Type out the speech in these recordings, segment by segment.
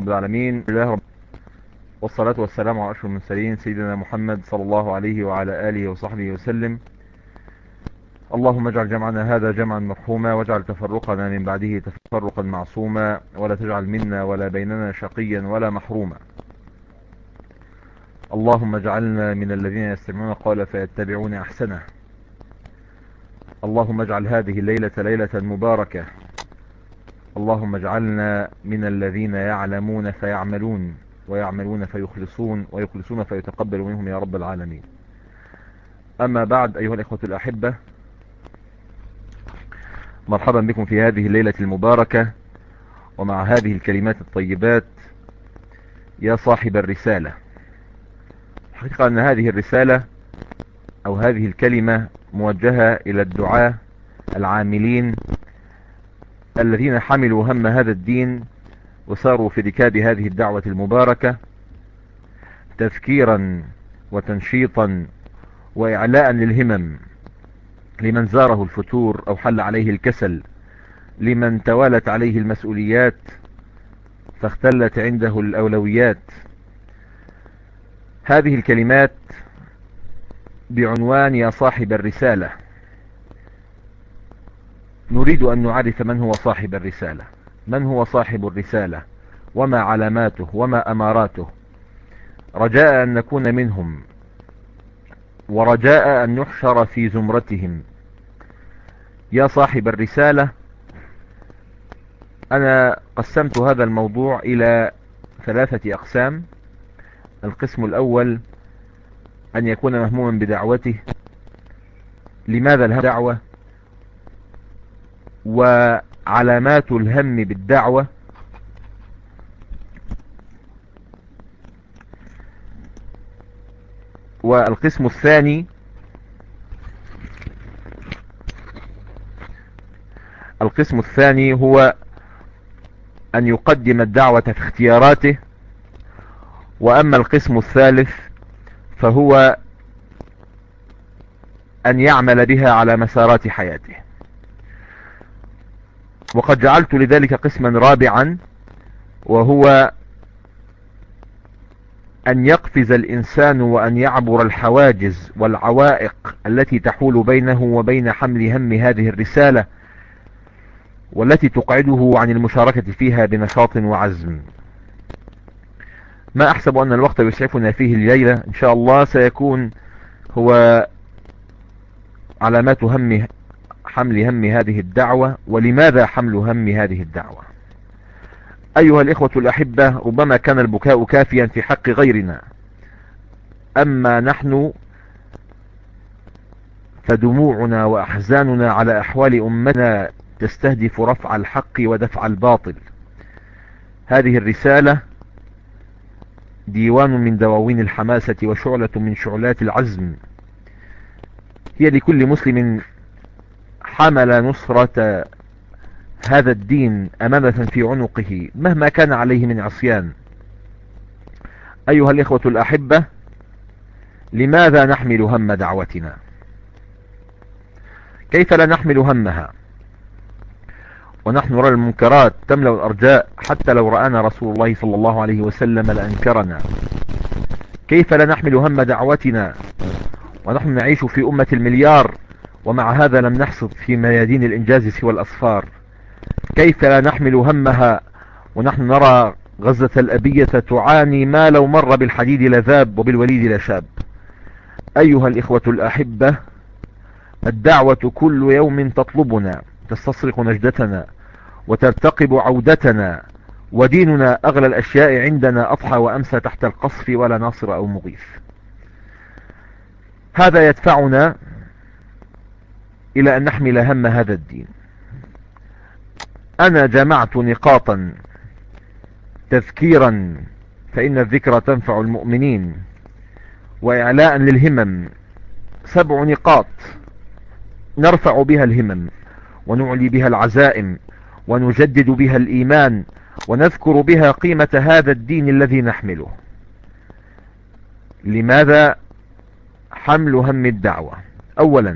رب العالمين. والصلاة والسلام على أشرف المرسلين سيدنا محمد صلى الله عليه وعلى آله وصحبه وسلم. اللهم اجعل جمعنا هذا جمعا مرحوما، واجعل تفرقنا من بعده تفرقا معصوما، ولا تجعل منا ولا بيننا شقيا ولا محروما. اللهم اجعلنا من الذين يستمعون القول فيتبعون أحسنه. اللهم اجعل هذه الليلة ليلة مباركة. اللهم اجعلنا من الذين يعلمون فيعملون، ويعملون فيخلصون، ويخلصون فيتقبل منهم يا رب العالمين. أما بعد، أيها الإخوة الأحبة، مرحبا بكم في هذه الليلة المباركة ومع هذه الكلمات الطيبات. يا صاحب الرسالة، الحقيقة أن هذه الرسالة أو هذه الكلمة موجهة إلى الدعاة العاملين الذين حملوا هم هذا الدين وساروا في ركاب هذه الدعوة المباركة تذكيرا وتنشيطا وإعلاء للهمم لمن زاره الفتور أو حل عليه الكسل، لمن توالت عليه المسؤوليات فاختلت عنده الأولويات. هذه الكلمات بعنوان يا صاحب الرسالة. نريد أن نعرف من هو صاحب الرسالة، من هو صاحب الرسالة، وما علاماته وما أماراته، رجاء أن نكون منهم ورجاء أن نحشر في زمرتهم. يا صاحب الرسالة، أنا قسمت هذا الموضوع إلى 3 أقسام. القسم الأول أن يكون مهموما بدعوته، لماذا الدعوة، وعلامات الهم بالدعوة. والقسم الثاني هو أن يقدم الدعوة في اختياراته. وأما القسم الثالث فهو أن يعمل بها على مسارات حياته. وقد جعلت لذلك قسما رابعا، وهو أن يقفز الإنسان وأن يعبر الحواجز والعوائق التي تحول بينه وبين حمل هم هذه الرسالة، والتي تقعده عن المشاركة فيها بنشاط وعزم. ما أحسب أن الوقت يسعفنا فيه الليلة إن شاء الله سيكون هو علامات حمل هم هذه الدعوة، ولماذا حمل هم هذه الدعوة. أيها الإخوة الأحبة، ربما كان البكاء كافيا في حق غيرنا، أما نحن فدموعنا وأحزاننا على أحوال أمتنا تستهدف رفع الحق ودفع الباطل. هذه الرسالة ديوان من دواوين الحماسة وشعلة من شعلات العزم، هي لكل مسلم حمل نصرة هذا الدين أمانة في عنقه مهما كان عليه من عصيان. أيها الإخوة الأحبة، لماذا نحمل هم دعوتنا؟ كيف لا نحمل همها ونحن نرى المنكرات تملأ الأرجاء؟ حتى لو رآنا رسول الله صلى الله عليه وسلم لأنكرنا. كيف لا نحمل هم دعوتنا ونحن نعيش في أمة المليار، ومع هذا لم نحصد في ميادين الإنجاز سوى الأصفار؟ كيف لا نحمل همها ونحن نرى غزة الأبية تعاني ما لو مر بالحديد لذاب وبالوليد لشاب؟ أيها الإخوة الأحبة، الدعوة كل يوم تطلبنا، تستصرخ نجدتنا وترتقب عودتنا، وديننا أغلى الأشياء عندنا أضحى وأمسى تحت القصف ولا ناصر أو مغيث. هذا يدفعنا إلى أن نحمل هم هذا الدين. أنا جمعت نقاطا تذكيرا، فإن الذكرى تنفع المؤمنين، وإعلاء للهمم. 7 نقاط نرفع بها الهمم، ونعلي بها العزائم، ونجدد بها الإيمان، ونذكر بها قيمة هذا الدين الذي نحمله. لماذا حمل هم الدعوة؟ أولا،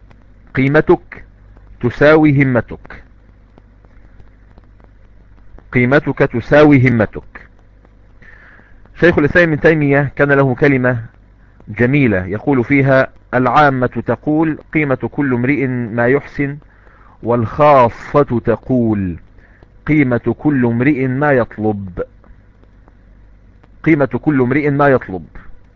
قيمتك تساوي همتك. قيمتك تساوي همتك. شيخ الإسلام ابن تيمية كان له كلمة جميلة يقول فيها: العامة تقول قيمة كل امرئ ما يحسن، والخاصة تقول قيمة كل امرئ ما يطلب. قيمة كل امرئ ما يطلب.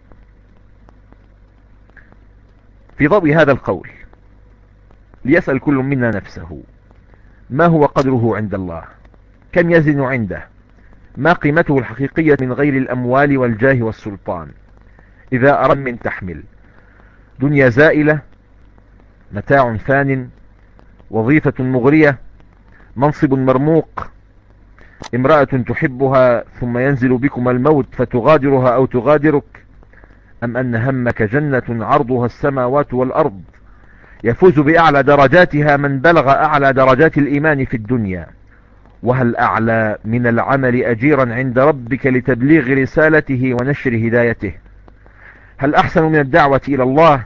في ضوء هذا القول ليسأل كل منا نفسه: ما هو قدره عند الله؟ كم يزن عنده؟ ما قيمته الحقيقية من غير الأموال والجاه والسلطان؟ إذا أردت من تحمل دنيا زائلة، متاع فان، وظيفة مغرية، منصب مرموق، امرأة تحبها ثم ينزل بكم الموت فتغادرها أو تغادرك، أم أن همك جنة عرضها السماوات والأرض يفوز بأعلى درجاتها من بلغ أعلى درجات الإيمان في الدنيا؟ وهل أعلى من العمل أجيرا عند ربك لتبليغ رسالته ونشر هدايته؟ هل أحسن من الدعوة إلى الله؟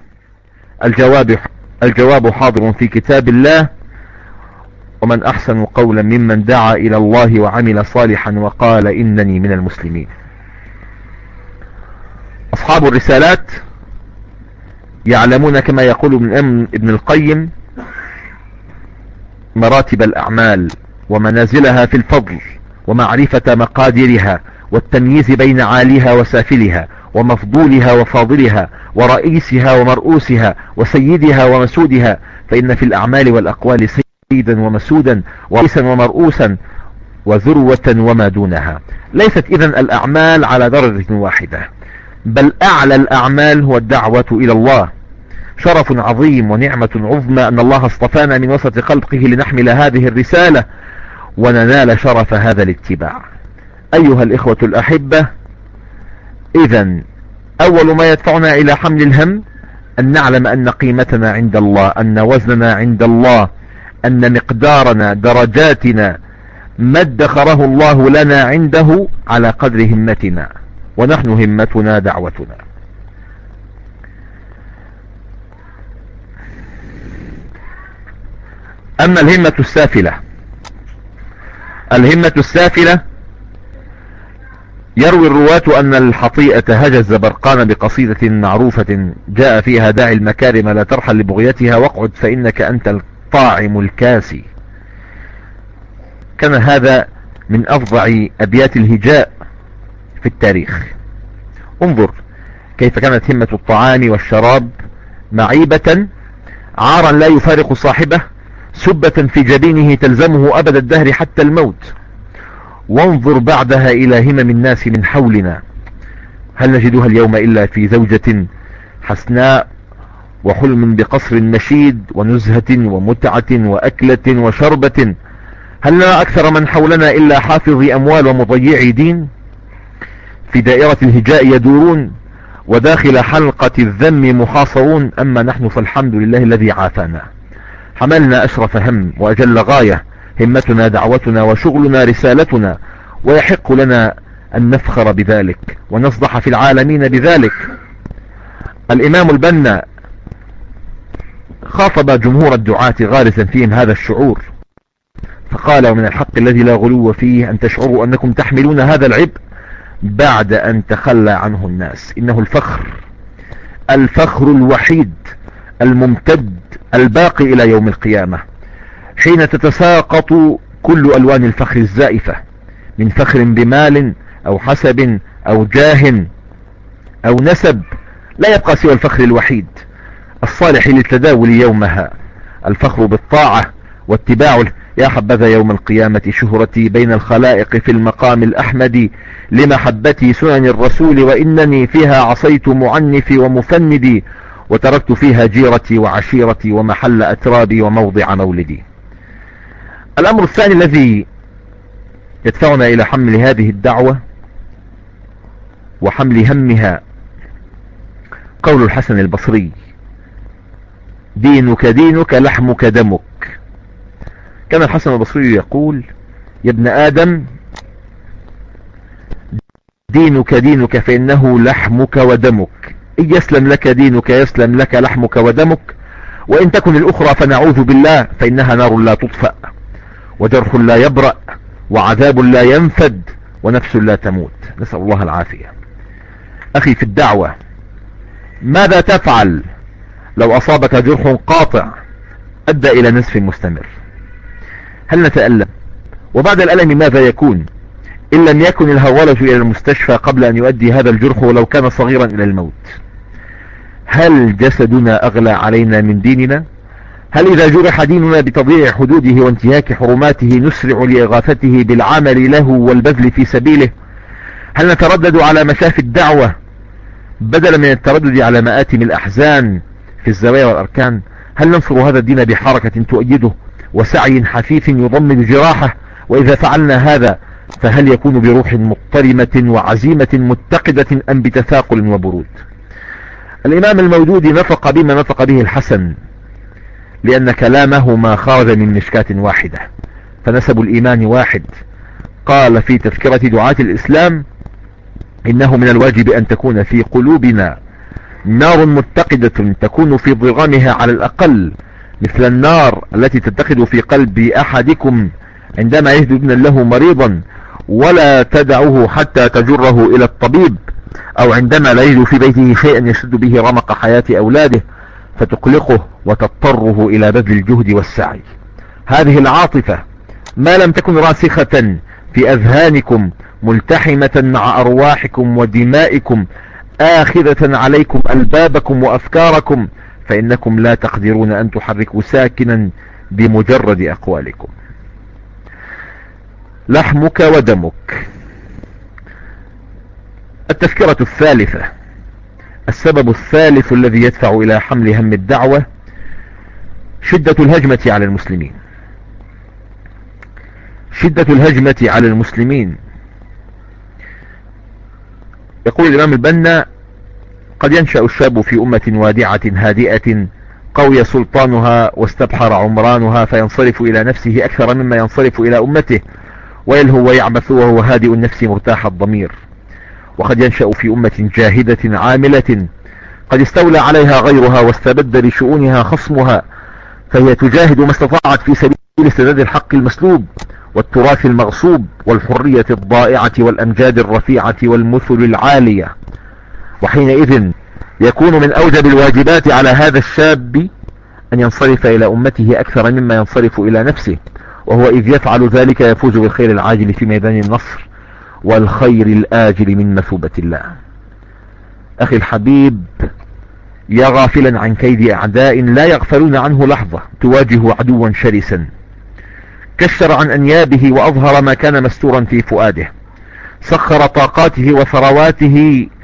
الجواب حاضر في كتاب الله: ومن أحسن قولا ممن دعا إلى الله وعمل صالحا وقال إنني من المسلمين. أصحاب الرسالات يعلمون كما يقول ابن القيم مراتب الأعمال ومنازلها في الفضل، ومعرفة مقادرها، والتمييز بين عاليها وسافلها، ومفضولها وفاضلها، ورئيسها ومرؤوسها، وسيدها ومسودها. فإن في الأعمال والأقوال سيدا ومسودا، ورئيسا ومرؤوسا، وذروة وما دونها. ليست إذن الأعمال على درجة واحدة، بل أعلى الأعمال هو الدعوة إلى الله. شرف عظيم ونعمة عظمى أن الله اصطفانا من وسط خلقه لنحمل هذه الرسالة وننال شرف هذا الاتباع. أيها الإخوة الأحبة، إذن أول ما يدفعنا إلى حمل الهم أن نعلم أن قيمتنا عند الله، أن وزننا عند الله، أن مقدارنا، درجاتنا، ما ادخره الله لنا عنده على قدر همتنا، ونحن همتنا دعوتنا. أما الهمة السافلة، الهمة السافلة يروي الرواة أن الحطيئة هجز برقان بقصيدة معروفة جاء فيها: داعي المكارم لا ترحل لبغيتها، واقعد فإنك أنت الطاعم الكاسي. كان هذا من أفظع أبيات الهجاء في التاريخ. انظر كيف كانت همة الطعام والشراب معيبة، عارا لا يفارق صاحبه، سبة في جبينه تلزمه أبد الدهر حتى الموت. وانظر بعدها إلى همم الناس من حولنا، هل نجدها اليوم إلا في زوجة حسناء، وحلم بقصر مشيد، ونزهة ومتعة وأكلة وشربة؟ هل لنا أكثر من حولنا إلا حافظي أموال ومضيعي دين؟ في دائرة الهجاء يدورون، وداخل حلقة الذم محاصرون. أما نحن فالحمد لله الذي عافانا، حملنا أشرف هم وأجل غاية، همتنا دعوتنا وشغلنا رسالتنا، ويحق لنا أن نفخر بذلك ونصدح في العالمين بذلك. الإمام البنا خاطب جمهور الدعاة غارزا فيهم هذا الشعور، فقال: ومن الحق الذي لا غلو فيه أن تشعروا أنكم تحملون هذا العبء بعد أن تخلى عنه الناس. إنه الفخر الوحيد الممتد الباقي إلى يوم القيامة، حين تتساقط كل ألوان الفخر الزائفة، من فخر بمال أو حسب أو جاه أو نسب، لا يبقى سوى الفخر الوحيد الصالح للتداول يومها، الفخر بالطاعة واتباع. يا حبذا يوم القيامة شهرتي بين الخلائق في المقام الأحمد، لمحبتي سنن الرسول، وإنني فيها عصيت معنفي ومفندي، وتركت فيها جيرتي وعشيرتي ومحل أترابي وموضع مولدي. الأمر الثاني الذي يدفعنا إلى حمل هذه الدعوة وحمل همها قول الحسن البصري: دينك دينك لحمك دمك. كان الحسن البصري يقول: يا ابن آدم، دينك دينك فإنه لحمك ودمك، إن يسلم لك دينك يسلم لك لحمك ودمك، وإن تكن الأخرى فنعوذ بالله فإنها نار لا تطفأ، وجرح لا يبرأ، وعذاب لا ينفد ونفس لا تموت. نسأل الله العافية. أخي في الدعوة، ماذا تفعل لو أصابك جرح قاطع أدى إلى نزف مستمر؟ هل نتألم؟ وبعد الألم ماذا يكون إن لم يكن الهرولة إلى المستشفى قبل أن يؤدي هذا الجرح ولو كان صغيرا إلى الموت؟ هل جسدنا أغلى علينا من ديننا؟ هل إذا جرح ديننا بتضييع حدوده وانتهاك حرماته نسرع لإغاثته بالعمل له والبذل في سبيله؟ هل نتردد على مشافي الدعوة بدلا من التردد على مآتم الأحزان في الزوايا والأركان؟ هل ننصر هذا الدين بحركة تؤيده وسعي حثيث يضمن جراحه؟ وإذا فعلنا هذا فهل يكون بروح مضطرمة وعزيمة متقدة أم بتثاقل وبرود؟ الإمام المودودي نطق بما نطق به الحسن لأن كلامه ما خرج من مشكاة واحدة، فنسب الإيمان واحد. قال في تذكرة دعاة الإسلام: إنه من الواجب أن تكون في قلوبنا نار متقدة تكون في ضغامها على الأقل مثل النار التي تتقد في قلب أحدكم عندما يجد ابنا له مريضا ولا تدعه حتى تجره إلى الطبيب، أو عندما لا يجد في بيته شيئا يشد به رمق حياة أولاده فتقلقه وتضطره إلى بذل الجهد والسعي. هذه العاطفة ما لم تكن راسخة في أذهانكم ملتحمة مع أرواحكم ودمائكم آخذة عليكم ألبابكم وأفكاركم، فإنكم لا تقدرون أن تحركوا ساكنا بمجرد أقوالكم. لحمك ودمك. التذكرة الثالثة: السبب الثالث الذي يدفع إلى حمل هم الدعوة شدة الهجمة على المسلمين. شدة الهجمة على المسلمين. يقول الإمام البنا: قد ينشأ الشاب في أمة وادعة هادئة قوي سلطانها واستبحر عمرانها فينصرف إلى نفسه أكثر مما ينصرف إلى أمته ويلهو ويعبث وهو هادئ النفس مرتاح الضمير. وقد ينشأ في أمة جاهدة عاملة قد استولى عليها غيرها واستبد بشؤونها خصمها فهي تجاهد ما استطاعت في سبيل استرداد الحق المسلوب والتراث المغصوب والحرية الضائعة والأمجاد الرفيعة والمثل العالية. وحينئذ يكون من أوجب الواجبات على هذا الشاب أن ينصرف إلى أمته أكثر مما ينصرف إلى نفسه، وهو إذ يفعل ذلك يفوز بالخير العاجل في ميدان النصر والخير الآجل من مثوبة الله. أخي الحبيب، يا غافلا عن كيد أعداء لا يغفلون عنه لحظة تواجه عدوا شرسا كشر عن أنيابه وأظهر ما كان مستورا في فؤاده، سخر طاقاته وثرواته